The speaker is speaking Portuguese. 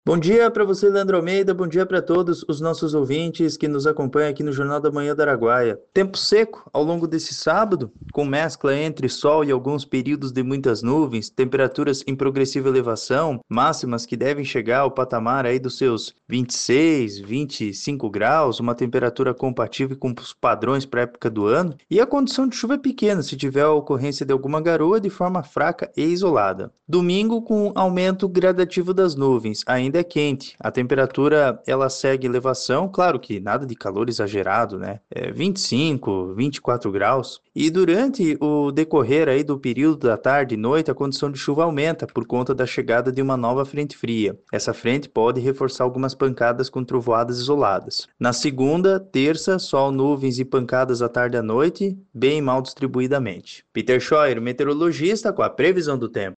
Bom dia para você, Leandro Almeida. Bom dia para todos os nossos ouvintes que nos acompanham aqui no Jornal da Manhã do Araguaia. Tempo seco ao longo desse sábado, com mescla entre sol e alguns períodos de muitas nuvens, temperaturas em progressiva elevação, máximas que devem chegar ao patamar aí dos seus 26, 25 graus, uma temperatura compatível com os padrões para a época do ano, e a condição de chuva é pequena se tiver a ocorrência de alguma garoa de forma fraca e isolada. Domingo com aumento gradativo das nuvens, ainda é quente. A temperatura ela segue elevação, claro que nada de calor exagerado, né? 25, 24 graus. E durante o decorrer aí do período da tarde e noite, a condição de chuva aumenta por conta da chegada de uma nova frente fria. Essa frente pode reforçar algumas pancadas com trovoadas isoladas. Na segunda, terça, sol, nuvens e pancadas à tarde e à noite, bem mal distribuidamente. Peter Scheuer, meteorologista, com a previsão do tempo.